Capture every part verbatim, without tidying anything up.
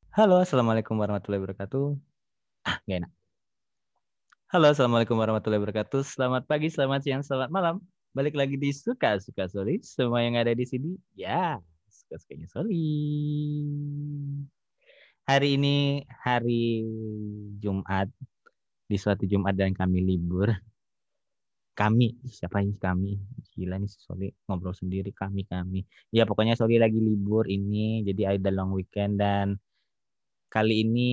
Halo, assalamualaikum warahmatullahi wabarakatuh. Ah, nggak enak. Halo, assalamualaikum warahmatullahi wabarakatuh. Selamat pagi, selamat siang, selamat malam. Balik lagi di Suka Suka Soli. Semua yang ada di sini, ya suka-sukanya Soli. Hari ini hari Jumat, di suatu Jumat dan kami libur. Kami, siapa ini kami? Gila nih si Soli ngobrol sendiri kami kami. Ya pokoknya Soli lagi libur ini, jadi ada long weekend dan kali ini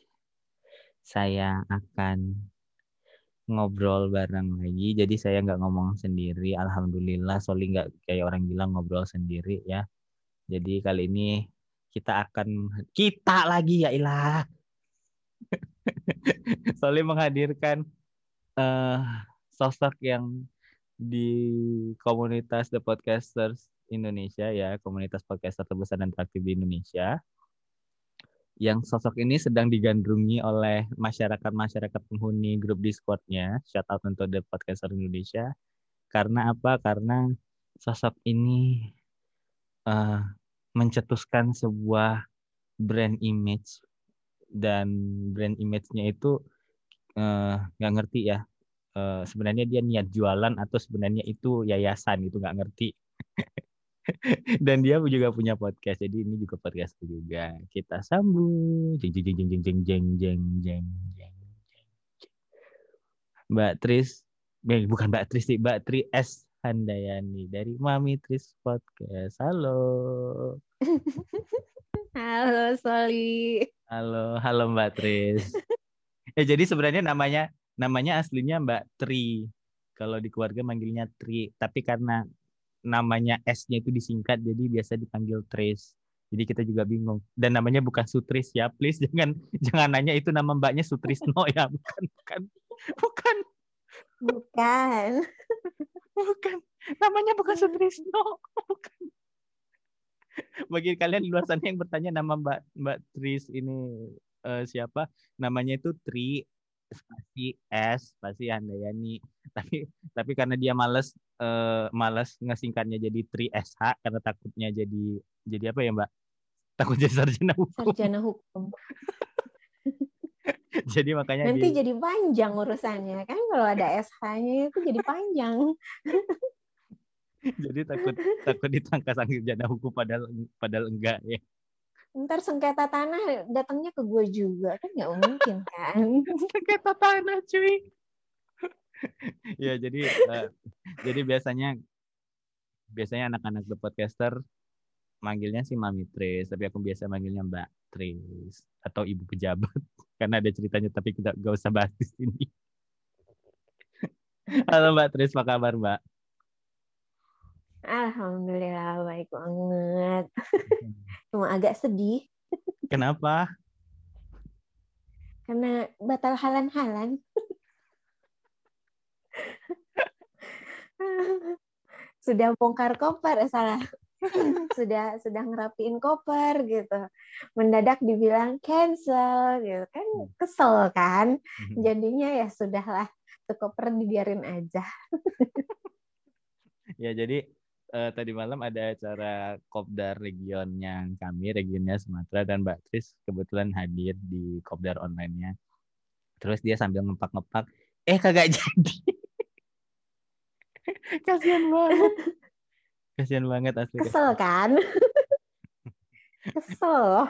saya akan ngobrol bareng lagi. Jadi saya nggak ngomong sendiri. Alhamdulillah, Soli nggak kayak orang bilang ngobrol sendiri ya. Jadi kali ini kita akan kita lagi ya ilah. Soli menghadirkan eh, sosok yang di komunitas The Podcasters Indonesia ya, komunitas podcaster terbesar dan teraktif di Indonesia. Yang sosok ini sedang digandrungi oleh masyarakat-masyarakat penghuni grup Discord-nya. Shout out untuk The Podcaster Indonesia. Karena apa? Karena sosok ini uh, mencetuskan sebuah brand image dan brand image-nya itu nggak uh, ngerti ya. Uh, sebenarnya dia niat jualan atau sebenarnya itu yayasan itu nggak ngerti. Dan dia juga punya podcast. Jadi ini juga podcast juga. Kita sambung. Jeng jeng jeng jeng jeng jeng jeng jeng jeng jeng. Mbak Tris, eh, bukan Mbak Tris sih, Mbak Tri S Handayani dari Mami Tris Podcast. Halo. Halo Soli. Halo, halo Mbak Tris. Eh jadi sebenarnya namanya namanya aslinya Mbak Tri. Kalau di keluarga manggilnya Tri, tapi karena namanya S-nya itu disingkat jadi biasa dipanggil Tris. Jadi kita juga bingung. Dan namanya bukan Sutris ya, please jangan jangan nanya itu nama mbaknya Sutrisno ya, bukan bukan. Bukan. Bukan. Bukan. Namanya bukan Sutrisno. Bukan. Bagi kalian di luar sana yang bertanya nama Mbak Mbak Tris ini uh, siapa? Namanya itu Tri spasi S spasi Handayani. Tapi tapi karena dia males uh, males ngesingkatnya jadi Tri S H karena takutnya jadi jadi apa ya Mbak? Takut jadi sarjana hukum. Sarjana hukum. Jadi makanya Nanti di... jadi panjang urusannya kan kalau ada S H-nya itu jadi panjang. Jadi takut takut ditangkap sarjana hukum padahal padahal enggak ya. Ntar sengketa tanah datangnya ke gue juga kan nggak mungkin kan. Sengketa tanah cuy. Ya jadi uh, jadi biasanya biasanya anak-anak The Podcaster manggilnya sih Mami Tris, tapi aku biasa manggilnya Mbak Tris atau Ibu Pejabat karena ada ceritanya tapi kita gak usah bahas di sini. Halo Mbak Tris, apa kabar Mbak? Alhamdulillah baik banget. Cuma agak sedih. Kenapa? Karena batal halan-halan. Sudah bongkar koper, eh, salah. sudah sudah ngerapiin koper gitu, mendadak dibilang cancel gitu kan, kesel kan, jadinya ya sudahlah, tuh koper dibiarin aja. Ya jadi eh, tadi malam ada acara Kopdar region yang kami regionnya Sumatera dan Mbak Tris kebetulan hadir di Kopdar online-nya. Terus dia sambil ngepak-ngepak, eh kagak jadi. Kasian banget. Kasian banget asli. Kesel kan? Kesel loh.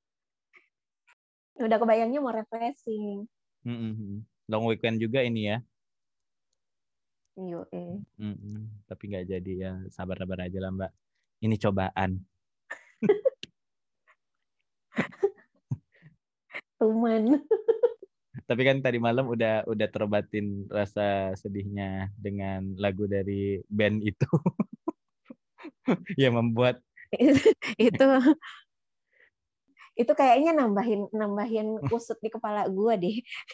Udah kebayangnya mau refreshing. Mm-mm. Long weekend juga ini ya. Iya. Mm-mm. Tapi nggak jadi ya, sabar-sabar aja lah Mbak. Ini cobaan. Tuman. Tapi kan tadi malam udah udah terobatin rasa sedihnya dengan lagu dari band itu. Yang membuat itu itu kayaknya nambahin nambahin kusut di kepala gue deh.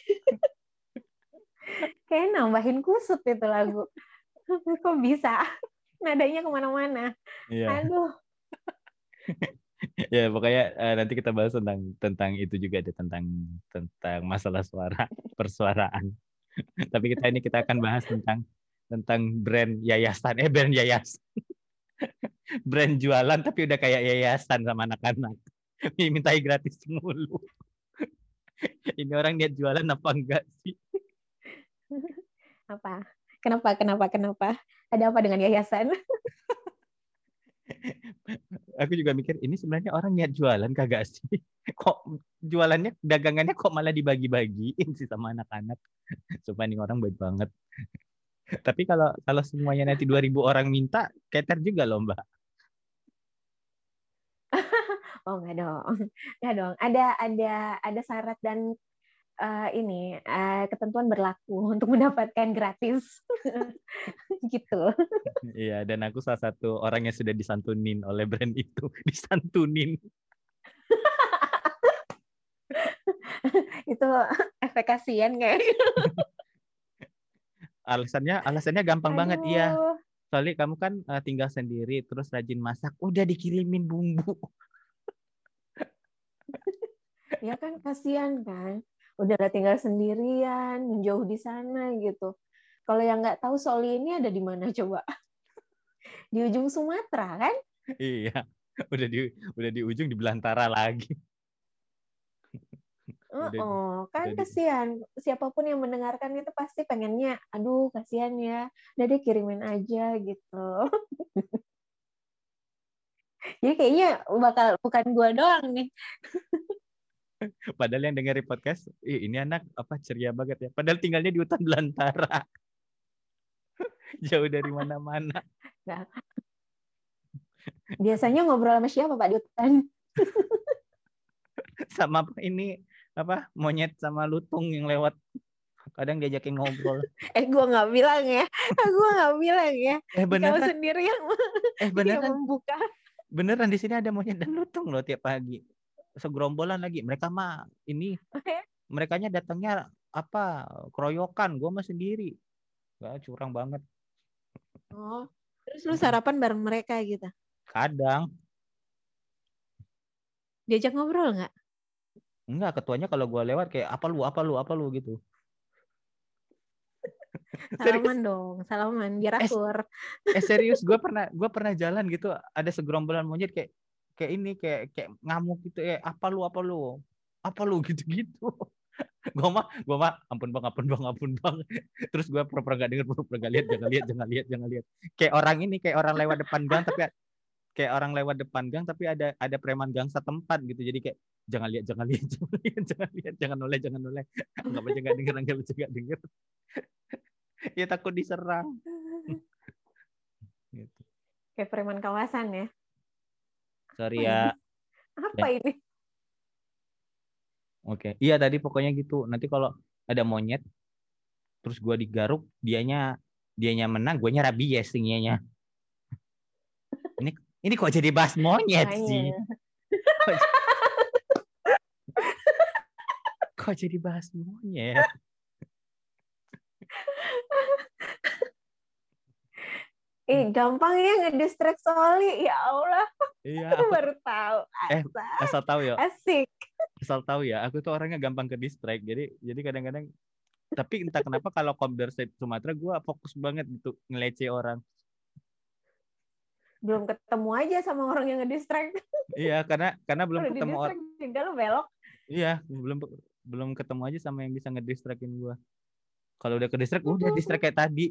Kayak nambahin kusut itu lagu. Kok bisa? Nadanya kemana-mana. Iya. Aduh. Ya pokoknya uh, nanti kita bahas tentang tentang itu juga deh, tentang tentang masalah suara persuaraan. Tapi kita ini kita akan bahas tentang tentang brand yayasan eh brand yayasan brand jualan tapi udah kayak yayasan sama anak-anak. Mintai gratis mulu. Ini orang niat jualan apa enggak sih? Apa? Kenapa? Kenapa? Kenapa? Ada apa dengan yayasan? Aku juga mikir, ini sebenarnya orang niat jualan kagak sih? Kok jualannya, dagangannya kok malah dibagi-bagiin sih sama anak-anak? Supaya ini orang baik banget. Tapi kalau kalau semuanya nanti dua ribu orang minta, keter juga loh, Mbak. Oh, enggak dong. Enggak dong. Ada ada ada syarat dan uh, ini uh, ketentuan berlaku untuk mendapatkan gratis. Gitu. Iya, dan aku salah satu orang yang sudah disantunin oleh brand itu. Disantunin. Itu efek kasihan kayak. Alasannya alasannya gampang Aduh. banget, iya. Soalnya kamu kan uh, tinggal sendiri, terus rajin masak, udah dikirimin bumbu. Ya kan kasihan kan. Udah tinggal sendirian, menjauh di sana gitu. Kalau yang nggak tahu Soli ini ada di mana coba? Di ujung Sumatera kan? Iya, udah di udah di ujung di belantara lagi. Oh, Udah, oh kan udah di- kasihan. Siapapun yang mendengarkan itu pasti pengennya, aduh kasihan ya. Udah deh kirimin aja gitu. Jadi kayaknya bakal bukan gua doang nih. Padahal yang dengerin podcast, Ih, ini anak apa ceria banget ya. Padahal tinggalnya di hutan belantara. Jauh dari mana-mana. Nah, biasanya ngobrol sama siapa Pak di hutan? Sama ini apa monyet sama lutung yang lewat. Kadang diajakin ngobrol. Eh gua nggak bilang ya. Gua nggak bilang ya. Eh Kamu beneran. sendiri yang, Eh yang beneran. membuka. Beneran di sini ada monyet dan lutung loh tiap pagi. Segerombolan lagi. Mereka mah ini merekanya datangnya apa keroyokan. Gue mah sendiri. Gak curang banget. Oh, terus lu sarapan bareng mereka gitu? Kadang. Diajak ngobrol nggak? Enggak, ketuanya kalau gue lewat kayak apa lu, apa lu, apa lu gitu. Salaman dong, salaman biar Eh, akur. eh serius, gue pernah gue pernah jalan gitu, ada segerombolan monyet kayak kayak ini kayak kayak ngamuk gitu, eh apa lu, apa lu, apa lu gitu-gitu. Gue mah gue mah ampun bang, ampun bang, ampun bang. Terus gue pura-pura gak denger, pura-pura gak lihat, jangan lihat, jangan lihat, jangan lihat. Kayak orang ini, kayak orang lewat depan gang tapi kayak orang lewat depan gang tapi ada ada preman gang setempat gitu. Jadi kayak jangan lihat, jangan lihat, jangan lihat, jangan lihat, jangan noleh, jangan noleh. Anggap aja gak denger, anggap aja gak denger. Ya takut diserang. Gitu. Kayak preman kawasan ya. Sorry ya. Apa ya. ini? Oke, iya tadi pokoknya gitu. Nanti kalau ada monyet, terus gue digaruk, dianya dianya menang, guanya rabies tingginya. Ini ini kok jadi bahas monyet Makanya. sih? Kok, kok jadi bahas monyet? Eh, gampang ya ngedistract Soli. Ya Allah. Iya, Aku aku baru tahu. eh asal tahu ya. Asik. Asal tahu ya, aku tuh orangnya gampang ke distract. Jadi jadi kadang-kadang tapi entah kenapa kalau Kombersat Sumatera gue fokus banget untuk ngelece orang. Belum ketemu aja sama orang yang ngedistract. Iya, karena karena belum Kalau ketemu orang. juga lu belok. Iya, belum belum ketemu aja sama yang bisa ngedistractin gue. Kalau udah ke distract, udah distract kayak tadi.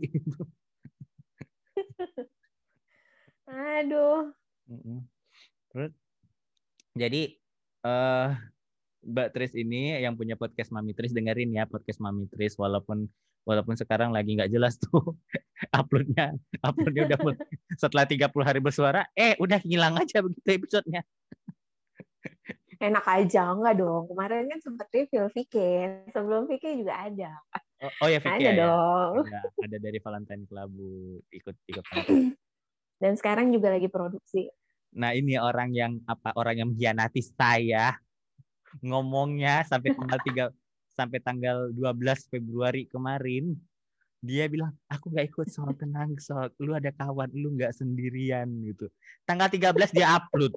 Aduh. Terus, jadi uh, Mbak Tris ini yang punya podcast Mami Tris, dengerin ya podcast Mami Tris, walaupun walaupun sekarang lagi nggak jelas tuh uploadnya, uploadnya udah mulai, setelah tiga puluh hari bersuara, eh udah hilang aja begitu episodenya. Enak aja, enggak dong. Kemarin kan sempat review Vicky. Sebelum Vicky juga ada. Oh, oh ya Vicky ada ya, dong. ada ada dari Valentine Club ikut ikut. Dan sekarang juga lagi produksi. Nah ini orang yang apa orang yang mengkhianati saya ngomongnya sampai tanggal tiga sampai tanggal dua belas Februari kemarin dia bilang aku nggak ikut soal tenang soal lu ada kawan lu nggak sendirian gitu. Tanggal tiga belas dia upload.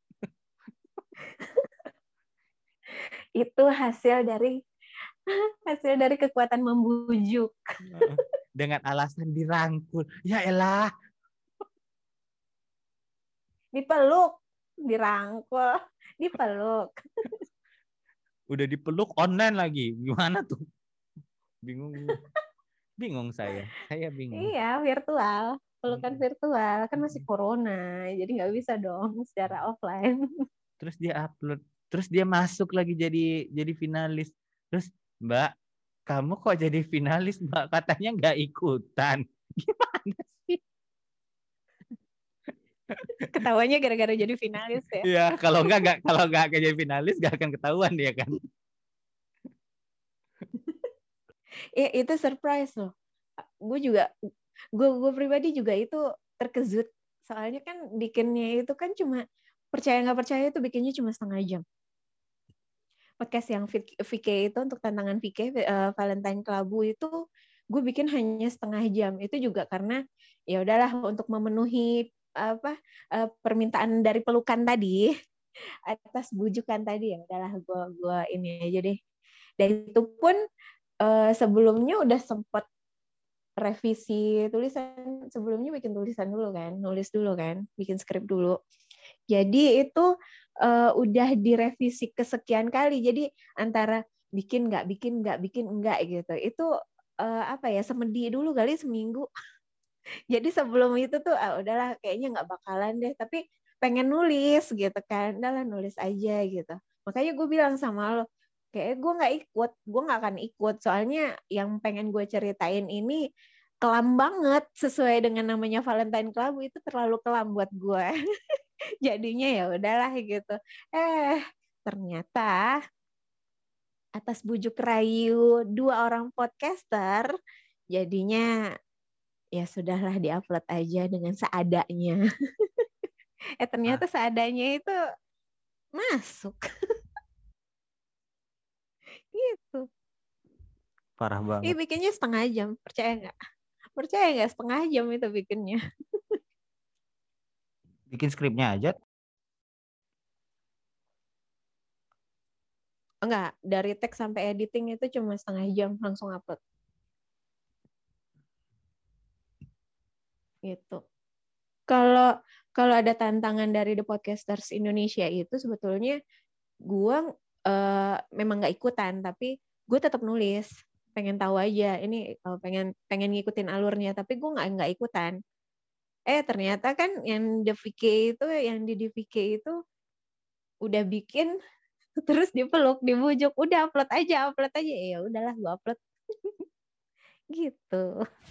Itu hasil dari hasil dari kekuatan membujuk. Dengan alasan dirangkul. Ya elah. Dipeluk, dirangkul, Dipeluk. Udah dipeluk online lagi. Gimana tuh? Bingung. Bingung saya. Saya bingung. Iya, virtual. Pelukan virtual. Kan masih corona. Jadi nggak bisa dong secara offline. Terus dia upload. Terus dia masuk lagi jadi jadi finalis. Terus, Mbak, kamu kok jadi finalis, Mbak? Katanya nggak ikutan. Gimana sih? Ketawanya gara-gara jadi finalis ya. Iya, kalau nggak nggak kalau nggak jadi finalis nggak akan ketahuan dia kan. Ya, itu surprise loh. Gue juga, gue gue pribadi juga itu terkejut. Soalnya kan bikinnya itu kan cuma percaya nggak percaya itu bikinnya cuma setengah jam. Podcast yang V K itu untuk tantangan V K uh, Valentine Club itu gue bikin hanya setengah jam. Itu juga karena ya udahlah untuk memenuhi apa uh, permintaan dari pelukan tadi atas bujukan tadi, ya udahlah gue gue ini aja deh. Dan itu pun uh, sebelumnya udah sempet revisi tulisan, sebelumnya bikin tulisan dulu kan, nulis dulu kan, bikin skrip dulu. Jadi itu uh, udah direvisi kesekian kali. Jadi antara bikin nggak, bikin nggak, bikin enggak gitu. Itu uh, apa ya, semedi dulu kali seminggu. Jadi sebelum itu tuh ah, udahlah kayaknya nggak bakalan deh. Tapi pengen nulis gitu kan, udahlah nulis aja gitu. Makanya gue bilang sama lo, kayak gue nggak ikut, gue nggak akan ikut. Soalnya yang pengen gue ceritain ini kelam banget, sesuai dengan namanya Valentine Club, itu terlalu kelam buat gue. Jadinya ya udahlah gitu. Eh, ternyata atas bujuk rayu dua orang podcaster, jadinya ya sudahlah diupload aja dengan seadanya. eh ternyata ah. seadanya itu masuk. Gitu. Parah banget. Ini bikinnya setengah jam, percaya nggak? Percaya nggak setengah jam itu bikinnya? Bikin skripnya aja? Enggak, dari teks sampai editing itu cuma setengah jam langsung upload. Gitu. Kalau kalau ada tantangan dari The Podcasters Indonesia itu sebetulnya gue uh, memang nggak ikutan, tapi gue tetap nulis, pengen tahu aja ini uh, pengen pengen ngikutin alurnya, tapi gue nggak nggak ikutan. Eh ternyata kan yang di V K itu, yang di D V K itu udah bikin, terus dipeluk, dibujuk, udah upload aja, upload aja, ya udahlah gue upload. Gitu.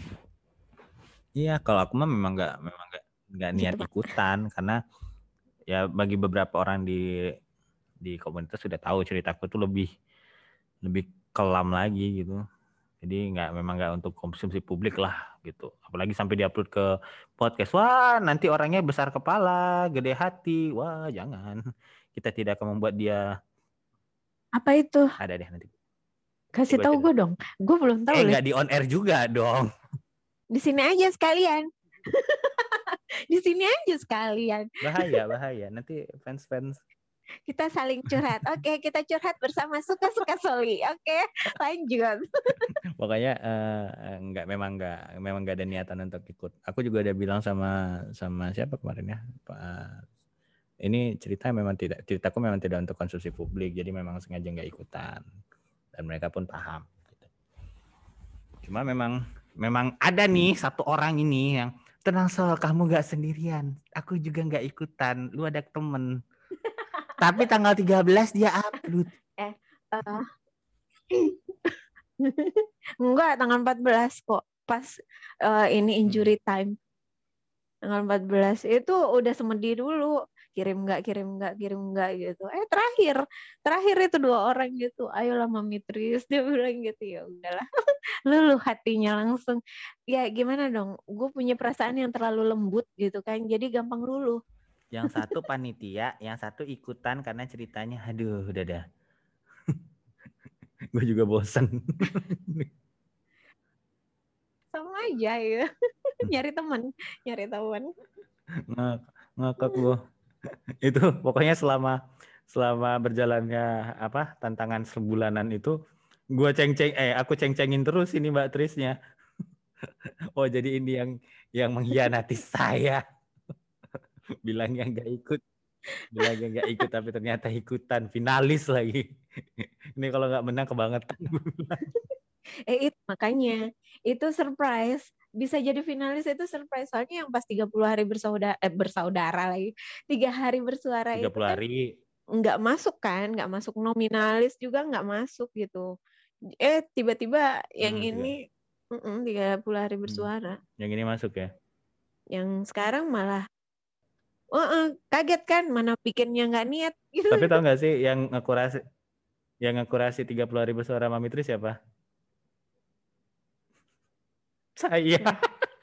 Iya, kalau aku mah memang nggak memang nggak nggak niat gitu, ikutan, karena ya bagi beberapa orang di di komunitas sudah tahu ceritaku tuh lebih lebih kelam lagi gitu. Jadi nggak memang nggak untuk konsumsi publik lah gitu. Apalagi sampai diupload ke podcast. Wah, nanti orangnya besar kepala, gede hati. Wah, jangan. Kita tidak akan membuat dia. Apa itu? Ada deh nanti. Kasih tahu gue dong. Gue belum tahu. Eh, nggak di on air juga dong. Di sini aja sekalian. Di sini aja sekalian. Bahaya, bahaya. Nanti fans-fans. Kita saling curhat. Oke, kita curhat bersama suka-suka Soli. Oke, lanjut. Pokoknya uh, nggak memang nggak memang nggak ada niatan untuk ikut. Aku juga udah bilang sama sama siapa kemarin ya, Pak. Ini cerita memang tidak ceritaku memang tidak untuk konsumsi publik, jadi memang sengaja nggak ikutan, dan mereka pun paham. Cuma memang memang ada nih satu orang ini yang tenang Sol, kamu nggak sendirian, aku juga nggak ikutan, lu ada temen. Tapi tanggal tiga belas dia upload. Eh, uh, enggak, tanggal empat belas kok. Pas uh, ini injury time. Tanggal empat belas itu udah semedi dulu. Kirim enggak, kirim enggak, kirim enggak gitu. Eh terakhir, terakhir itu dua orang gitu. Ayolah Mami Tris, dia bilang gitu. Ya udahlah. Luluh hatinya langsung. Ya gimana dong? Gue punya perasaan yang terlalu lembut gitu kan. Jadi gampang luluh. Yang satu panitia, yang satu ikutan karena ceritanya, aduh, udah dah. Gue juga bosan. Sama aja ya, nyari teman, nyari teman. Ng- ngakak gue. Itu pokoknya selama selama berjalannya apa tantangan sebulanan itu, gue ceng-ceng, eh aku ceng-cengin terus ini Mbak Trisnya. Oh jadi ini yang yang mengkhianati saya. Bilangnya nggak ikut. Bilang nggak ikut tapi ternyata ikutan finalis lagi. Ini kalau nggak menang kebangetan. Eh itu makanya itu surprise, bisa jadi finalis itu surprise, soalnya yang pas tiga puluh hari bersaudara eh, bersaudara lagi tiga hari bersuara tiga itu puluh kan hari. nggak masuk kan, nggak masuk nominalis juga nggak masuk gitu. Eh tiba-tiba yang Hmm, tiga. ini mm-mm, tiga puluh hari Hmm. bersuara, Yang ini masuk ya. yang sekarang malah oh, eh, kaget kan, mana bikinnya nggak niat gitu. Tapi tau nggak sih yang ngekurasi yang ngekurasi tiga puluh hari bersuara Mami Tri siapa? Saya. Nah,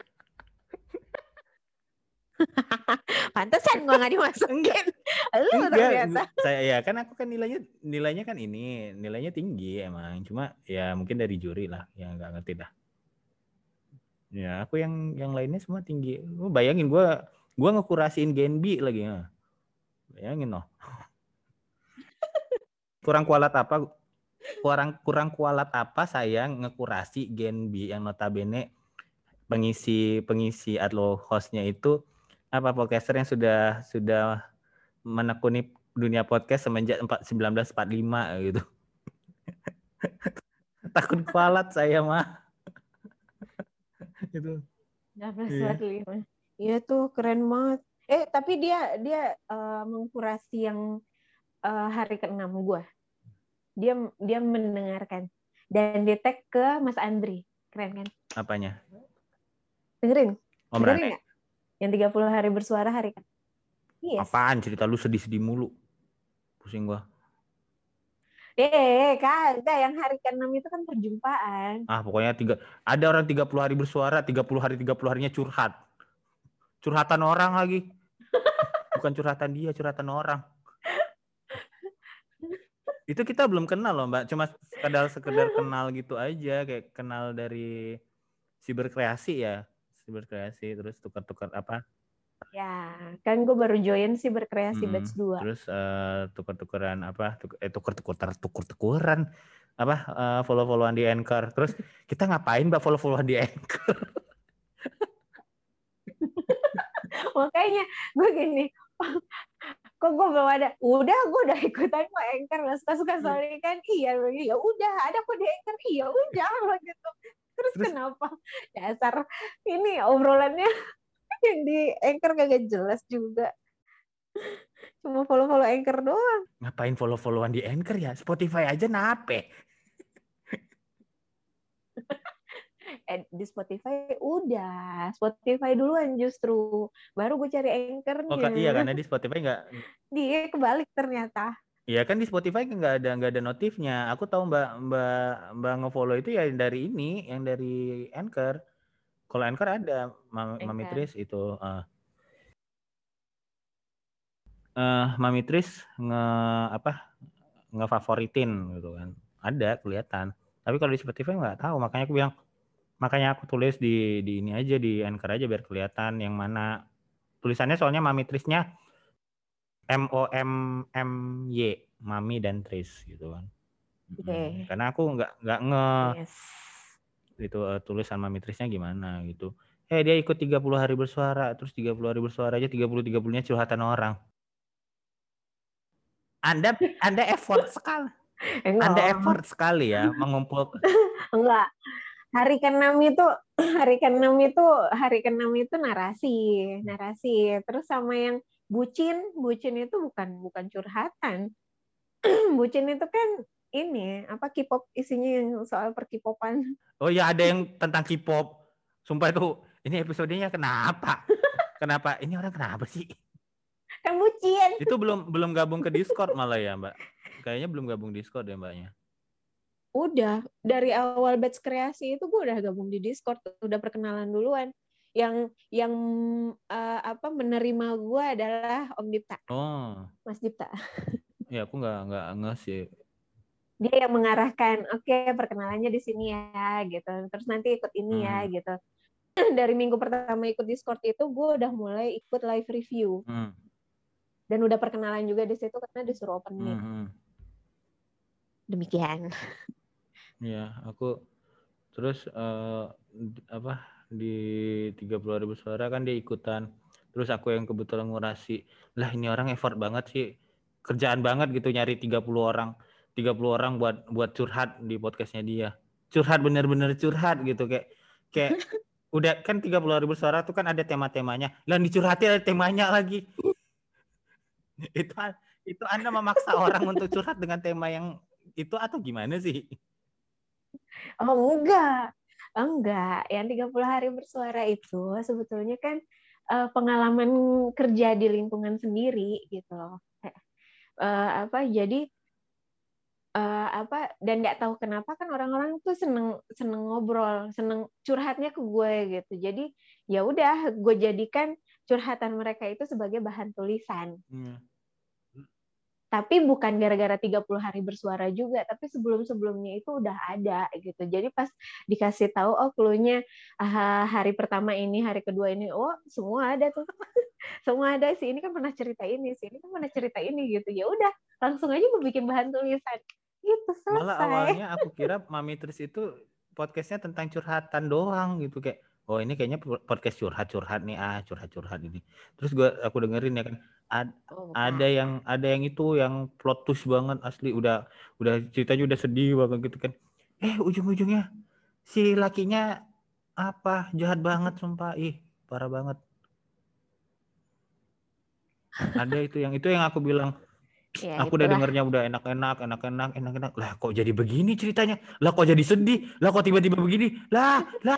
pantesan gua nggak Enggak. dimasukin. Lu Enggak, ternyata. saya ya kan aku kan nilainya nilainya kan ini nilainya tinggi emang, cuma ya mungkin dari juri lah yang nggak ngerti dah. Ya aku yang yang lainnya semua tinggi. Lu bayangin gua gua ngekurasiin Genbi lagi ya. Bayangin loh. Kurang kualat apa? Kurang kurang kualat apa saya ngekurasi Genbi yang notabene pengisi pengisi atau hostnya itu apa podcaster yang sudah sudah menekuni dunia podcast semenjak seribu sembilan ratus empat puluh lima gitu. Takut kualat saya mah. Itu. Iya. seribu sembilan ratus empat puluh lima. Iya tuh keren banget. Eh tapi dia dia uh, mengkurasi yang uh, hari keenam gue. Dia dia mendengarkan dan di tag ke Mas Andri. Keren kan? Apanya? Dengerin. Om Dengerin Rane. nggak? Yang tiga puluh hari bersuara hari kan? Yes. Apaan cerita lu sedih-sedih mulu? Pusing gua. Eh, kagak, yang hari keenam itu kan perjumpaan. Ah, pokoknya tiga ada orang tiga puluh hari bersuara, tiga puluh hari tiga puluh harinya curhat. Curhatan orang lagi. Bukan curhatan dia, curhatan orang. Itu kita belum kenal loh, Mbak. Cuma sekedar sekedar kenal gitu aja, kayak kenal dari Siberkreasi ya. Siberkreasi terus tukar-tukar apa? Ya, kan gue baru join sih berkreasi Hmm, batch dua. terus uh, tukar-tukaran apa? Tuk, eh tukar-tukar tukur-tukuran apa? Uh, follow-followan di Anchor. Terus kita ngapain Mbak follow-followan di Anchor? Makanya gue gini, kok gue belum ada, udah gue udah ikutan kok Anchor, nggak suka-suka soalnya kan, iya ya udah ada kok di Anchor, iya udah gitu. Terus, Terus kenapa dasar ini obrolannya yang di Anchor kagak jelas juga, cuma follow-follow Anchor doang. Ngapain follow-followan di Anchor ya? Spotify aja nape? Eh, di Spotify udah, Spotify duluan justru, baru gue cari Oh Anchornya. iya karena di Spotify nggak. Dia kebalik ternyata. Iya kan di Spotify nggak ada nggak ada notifnya. Aku tahu Mbak Mbak Mbak ngefollow itu ya dari ini, yang dari Anchor. Kalau Anchor ada Mami, Mami Anchor. Tris itu. Uh, uh, Mami Tris nge apa ngefavoritin gitu kan. Ada kelihatan. Tapi kalau di Spotify nggak tahu. Makanya aku bilang, makanya aku tulis di di ini aja di Anchor aja biar kelihatan yang mana. Tulisannya soalnya Mami Trisnya M O M M Y, Mami dan Tris gitu kan. Oke. Okay. Hmm, karena aku nggak nggak nge Yes. itu uh, tulisan Mami Trisnya gimana gitu. Eh dia ikut tiga puluh hari bersuara, terus tiga puluh hari bersuara aja tiga puluh tiga puluh-nya curhatan orang. Anda Anda effort sekali. Enggak. Anda effort sekali ya mengumpulkan. Enggak. Hari keenam itu hari keenam itu hari keenam itu narasi, narasi. Terus sama yang bucin, bucin itu bukan bukan curhatan. Bucin itu kan ini apa K-pop, isinya yang soal perkipopan. Oh ya ada yang tentang K-pop. Sumpah itu ini episodenya kenapa? Kenapa ini orang kenapa sih? Kan bucin. Itu belum belum gabung ke Discord malah ya, Mbak. Kayaknya belum gabung Discord ya, Mbaknya. Udah, dari awal batch kreasi itu gue udah gabung di Discord, udah perkenalan duluan. Yang yang uh, apa menerima gue adalah Om Dipta. Oh. Mas Dipta. Ya aku nggak nggak nggak sih. Dia yang mengarahkan, oke okay, perkenalannya di sini ya gitu. Terus nanti ikut ini hmm. ya gitu. Dari minggu pertama ikut Discord itu gue udah mulai ikut live review. Hmm. Dan udah perkenalan juga di situ karena disuruh open mic. Hmm. Demikian. Ya, aku terus uh, apa di tiga puluh hari bersuara kan dia ikutan. Terus aku yang kebetulan ngurasi, lah ini orang effort banget sih, kerjaan banget gitu nyari tiga puluh orang tiga puluh orang buat buat curhat di podcastnya dia. Curhat bener-bener curhat gitu, kayak kayak udah kan tiga puluh hari bersuara tuh kan ada tema-temanya. Lah dicurhati ada temanya lagi. itu itu Anda memaksa orang untuk curhat dengan tema yang itu atau gimana sih? Oh enggak, enggak. Yang tiga puluh hari bersuara itu sebetulnya kan uh, pengalaman kerja di lingkungan sendiri gitu loh. Uh, apa jadi uh, apa dan nggak tahu kenapa kan orang-orang tuh seneng seneng ngobrol, seneng curhatnya ke gue gitu. Jadi ya udah gue jadikan curhatan mereka itu sebagai bahan tulisan. Hmm. Tapi bukan gara-gara tiga puluh hari bersuara juga, tapi sebelum-sebelumnya itu udah ada gitu. Jadi pas dikasih tahu, oh clue-nya ah, hari pertama ini, hari kedua ini, oh semua ada tuh. Semua ada, si ini kan pernah cerita ini, si ini kan pernah cerita ini gitu. Ya udah, langsung aja gue bikin bahan tulisan. Gitu, selesai. Malah awalnya aku kira Mami Tris itu podcastnya tentang curhatan doang gitu, kayak oh ini kayaknya podcast curhat-curhat nih, ah curhat-curhat ini. Terus gue aku dengerin ya kan, ad, oh, ada yang ada yang itu yang plot twist banget asli, udah udah ceritanya udah sedih banget gitu kan. Eh ujung-ujungnya si lakinya apa jahat banget sumpah, ih parah banget. Ada itu yang itu yang aku bilang, ya, aku itulah. Udah dengernya udah enak-enak, enak-enak, enak-enak. Lah kok jadi begini ceritanya? Lah kok jadi sedih? Lah kok tiba-tiba begini? Lah, lah.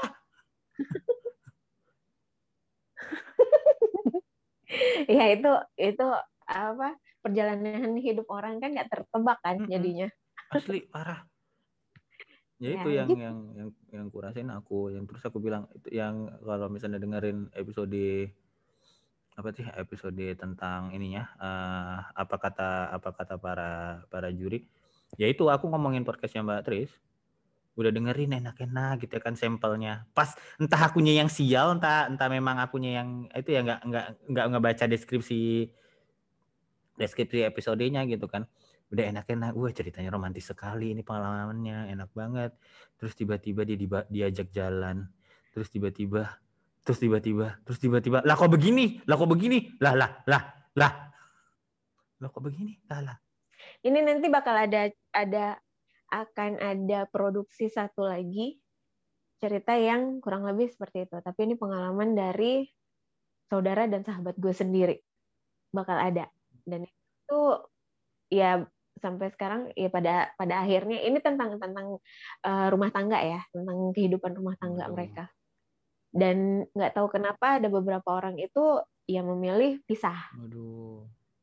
Ya itu itu apa perjalanan hidup orang kan nggak tertebak kan jadinya. Asli parah. Ya, ya itu yang gitu. yang yang yang kurasain aku, yang terus aku bilang itu yang kalau misalnya dengerin episode apa sih episode tentang ininya uh, apa kata apa kata para para juri, ya itu aku ngomongin podcastnya Mbak Tris, udah dengerin enak-enak gitu kan sampelnya, pas entah akunya yang sial, entah entah memang akunya yang itu ya nggak nggak nggak ngebaca deskripsi deskripsi episodenya gitu kan, udah enak-enak, wah ceritanya romantis sekali ini pengalamannya enak banget, terus tiba-tiba dia diajak jalan, terus tiba-tiba terus tiba-tiba terus tiba-tiba lah kok begini lah kok begini lah lah lah lah lah kok begini lah lah. Ini nanti bakal ada ada akan ada produksi satu lagi cerita yang kurang lebih seperti itu, tapi ini pengalaman dari saudara dan sahabat gue sendiri bakal ada, dan itu ya sampai sekarang ya pada pada akhirnya ini tentang tentang uh, rumah tangga ya, tentang kehidupan rumah tangga. Aduh. Mereka. Dan nggak tahu kenapa ada beberapa orang itu yang memilih pisah. Aduh.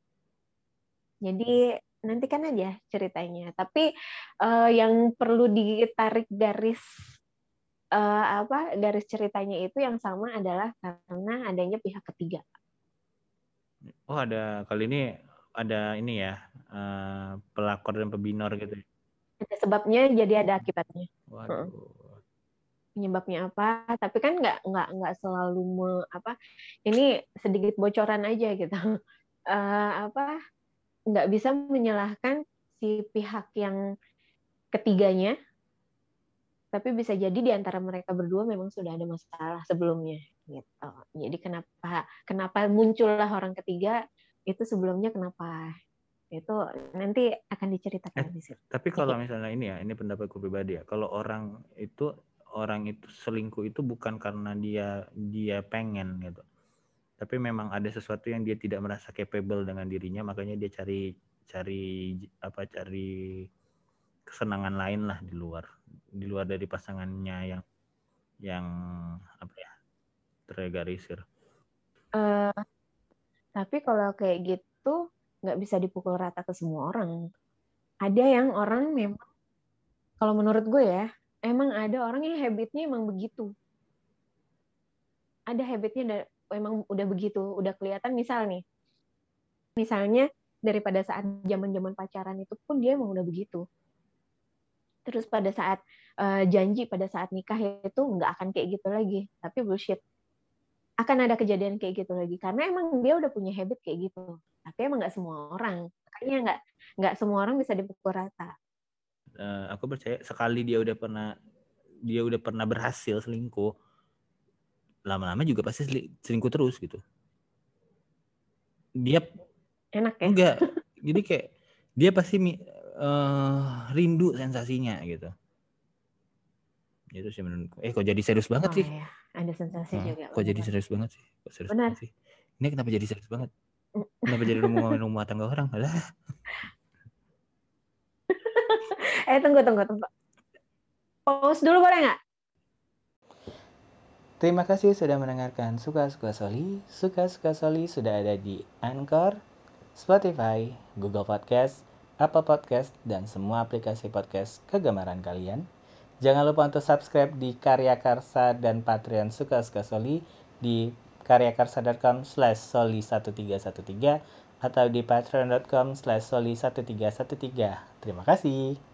Jadi nantikan aja ceritanya. Tapi uh, yang perlu ditarik garis uh, apa garis ceritanya itu yang sama adalah karena adanya pihak ketiga. Oh ada kali ini ada ini ya uh, pelakor dan pebinor gitu. Ada sebabnya jadi ada akibatnya. Waduh. Penyebabnya apa? Tapi kan nggak nggak nggak selalu me, apa. Ini sedikit bocoran aja gitu. Uh, apa? Nggak bisa menyalahkan si pihak yang ketiganya. Tapi bisa jadi di antara mereka berdua memang sudah ada masalah sebelumnya gitu. Jadi kenapa kenapa muncullah orang ketiga itu sebelumnya kenapa? Itu nanti akan diceritakan eh, di situ. Tapi kalau misalnya ini ya, ini pendapatku pribadi ya. Kalau orang itu orang itu selingkuh itu bukan karena dia dia pengen gitu. Tapi memang ada sesuatu yang dia tidak merasa capable dengan dirinya, makanya dia cari cari apa cari kesenangan lain lah di luar di luar dari pasangannya yang yang apa ya tergarisir. Uh, tapi kalau kayak gitu nggak bisa dipukul rata ke semua orang. Ada yang orang memang, kalau menurut gue ya, emang ada orang yang habitnya emang begitu. Ada habitnya emang udah begitu, udah kelihatan. Misal nih, misalnya daripada saat zaman-zaman pacaran itu pun dia emang udah begitu. Terus pada saat uh, janji, pada saat nikah itu nggak akan kayak gitu lagi. Tapi bullshit. Akan ada kejadian kayak gitu lagi. Karena emang dia udah punya habit kayak gitu. Tapi emang nggak semua orang. Makanya nggak nggak semua orang bisa dipukul rata. Uh, aku percaya sekali dia udah pernah dia udah pernah berhasil selingkuh, lama-lama juga pasti selingkuh terus gitu. dia enak ya? Enggak. Jadi kayak dia pasti uh, rindu sensasinya gitu. Itu sih menurutku. Eh kok jadi serius banget oh, sih? Ya. Ada sensasi Nah, juga. kok jadi serius banget sih? Kok serius Benar. banget sih? Ini kenapa jadi serius banget? Kenapa jadi ngomongin rumah tangga orang? Alah. eh tunggu tunggu tunggu. Pause dulu boleh nggak? Terima kasih sudah mendengarkan Suka-Suka Soli. Suka-Suka Soli sudah ada di Anchor, Spotify, Google Podcast, Apple Podcast, dan semua aplikasi podcast kegemaran kalian. Jangan lupa untuk subscribe di Karya Karsa dan Patreon Suka-Suka Soli di karyakarsa.com slash soli satu tiga satu tiga atau di patreon.com slash soli1313. Terima kasih.